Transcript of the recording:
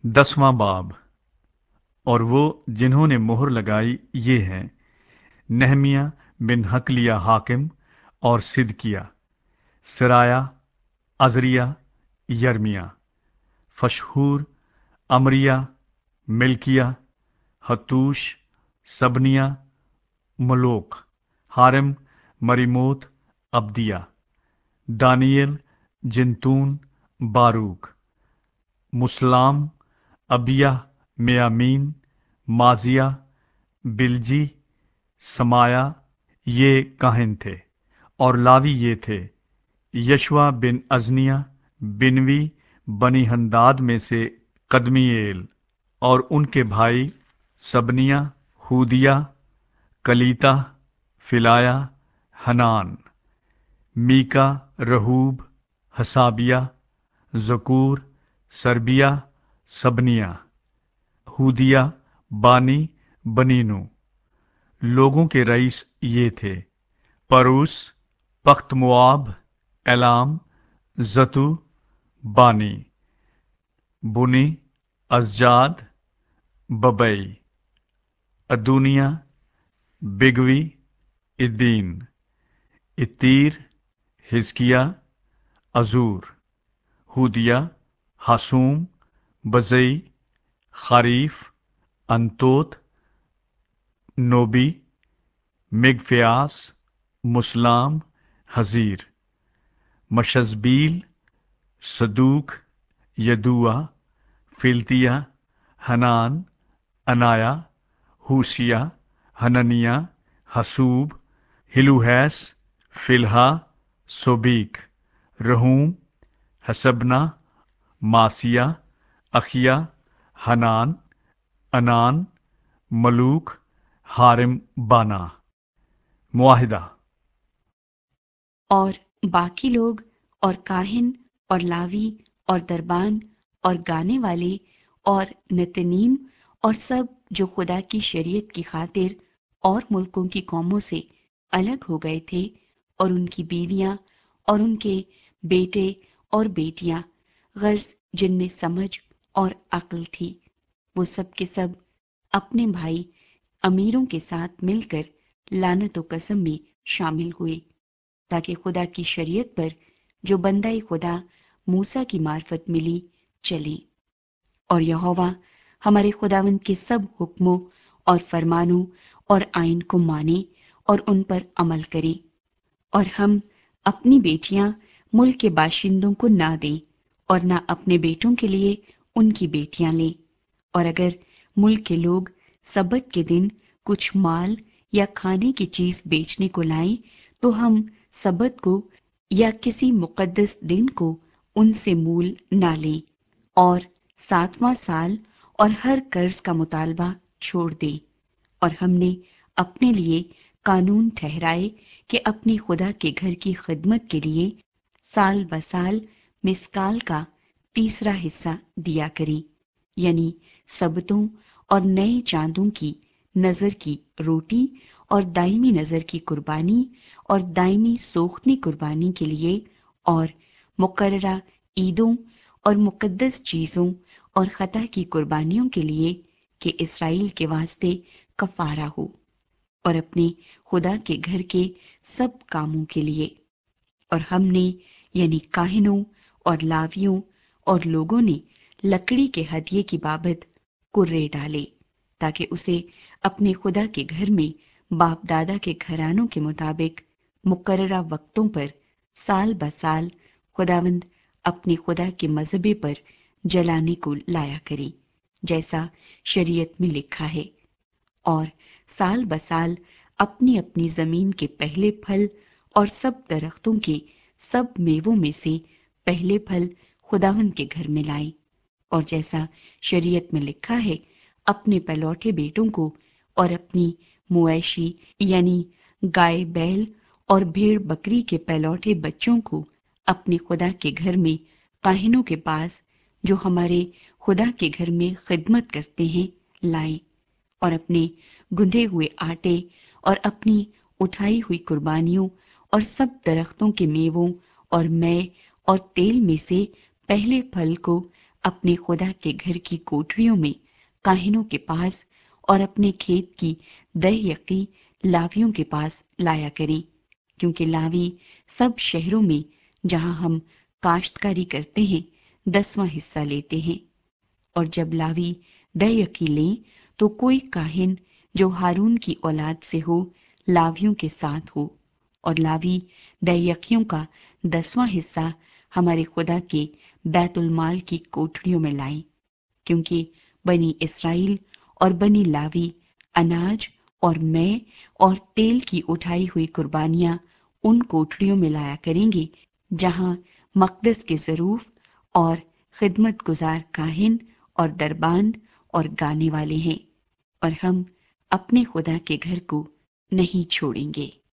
10वां बाब। और वो जिन्होंने मोहर लगाई ये हैं नहमिया बिन हकलिया हाकिम और सिदकिया, सराया, अजरिया, यर्मिया, फशहूर, अमरिया, मिल्किया, हतूश, सबनिया, मलोक, हारिम, मरीमोत, अब्दिया, दानियल, जिनतून, बारूक, मुसलाम, अबिया, मियामीन, माजिया, बिलजी, समाया, ये काहिन थे। और लावी ये थे यशवा बिन अजनिया, बिनवी, बनी हंदाद में से कदमीएल, और उनके भाई सबनिया, हूदिया, कलीता, फिलाया, हनान, मीका, रहूब, हसाबिया, जकूर, सरबिया, सबनिया, हूदिया, बानी, बनीनू। लोगों के रईस ये थे परूस, पख्त मुआब, एलाम, जतू, बानी, बुनी, अज़जाद, बबई, अदूनिया, बिगवी, इद्दीन, इत्तीर, हिजकिया, अजूर, हूदिया, हासूम, बजई, खारीफ, अंतोत, नोबी, मिगफ्यास, मुसलाम, हजीर, मशजबील, सदूक, यदुआ, फिल्तिया, हनान, अनाया, हूसिया, हननिया, हसूब, हिलूहैस, फिलहा, सोबीक, रहूम, हसबना, मासिया, अखिया, हनान, अनान, मलूक, हारिम, बाना। मुआहिदा। और बाकी लोग और काहिन और लावी और दरबान और गाने वाले और नतनीम और सब जो खुदा की शरीयत की खातिर और मुल्कों की कौमों से अलग हो गए थे, और उनकी बीवियां और उनके बेटे और बेटियां, गर्ज जिनमें समझ और अक्ल थी, वो सब के सब अपने भाई अमीरों के साथ मिलकर लानत व कसम में शामिल हुए, ताकि खुदा की शरीयत पर जो बंदाई खुदा मूसा की मार्फत मिली चले, और यहोवा हमारे खुदावंद के सब हुक्मों और फरमानों और आइन को माने और उन पर अमल करे। और हम अपनी बेटियां मुल्क के बाशिंदों को ना दें, और ना अपने बेटों के लिए उनकी बेटियां लें। और अगर मुल्क के लोग सबत के दिन कुछ माल या खाने की चीज बेचने को लाएं, तो हम सबत को या किसी मुकद्दस दिन को उनसे मूल ना लें, और 7वां साल और हर कर्ज का मुतालबा छोड़ दें। और हमने अपने लिए कानून ठहराए कि अपनी खुदा के घर की खिदमत के लिए साल ब साल मिसकाल का 3रा हिस्सा दिया करें, यानी सबतों और नए चांदों की नजर की रोटी और दायमी नजर की कुर्बानी और दायमी सोख्तनी कुर्बानी के लिए, और मुकर्ररा ईदों और मुकद्दस चीजों और खता की कुर्बानियों के लिए कि इसराइल के वास्ते कफारा हो, और अपने खुदा के घर के सब कामों के लिए। और हमने यानी काहिनों और लावियों और लोगों ने लकड़ी के हदिये की बाबत कुर्रे डाले, ताकि उसे अपने खुदा के घर में बाप दादा के घरानों के मुताबिक मुकर्ररा वक्तों पर साल ब साल खुदावंद अपने खुदा के मजहबे पर जलाने को लाया करे, जैसा शरीयत में लिखा है। और साल ब साल अपनी अपनी जमीन के पहले फल और सब दरख्तों के सब मेवों में से पहले फल खुदावंद के घर में लाएं, और जैसा शरीयत में लिखा है, अपने पलौठे बेटों को और अपनी मुएशी यानी गाय बैल और भेड़ बकरी के पलौठे बच्चों को अपने खुदा के घर में काहिनों के पास जो हमारे खुदा के घर में खिदमत करते हैं लाएं, और अपने गुंधे हुए आटे और अपनी उठाई हुई कुर्बानियों और सब दरख्तों के मेवों और मै और तेल में से पहले फल को اپنے خدا کے گھر کی کوٹریوں میں کاہنوں کے پاس اور اپنے کھیت کی دہیقی لاویوں کے پاس لایا کریں، کیونکہ لاوی سب شہروں میں جہاں ہم کاشتکاری کرتے ہیں 10واں حصہ لیتے ہیں۔ اور جب لاوی دہیقی لیں تو کوئی کاہن جو ہارون کی اولاد سے ہو لاویوں کے ساتھ ہو، اور لاوی دہیقیوں کا 10واں حصہ ہمارے خدا کے بیت المال کی کوٹڑیوں میں لائیں، کیونکہ بنی اسرائیل اور بنی لاوی اناج اور مے اور تیل کی اٹھائی ہوئی قربانیاں ان کوٹڑیوں میں لایا کریں گے جہاں مقدس کے ظروف اور خدمت گزار کاہن اور دربان اور گانے والے ہیں، اور ہم اپنے خدا کے گھر کو نہیں چھوڑیں گے۔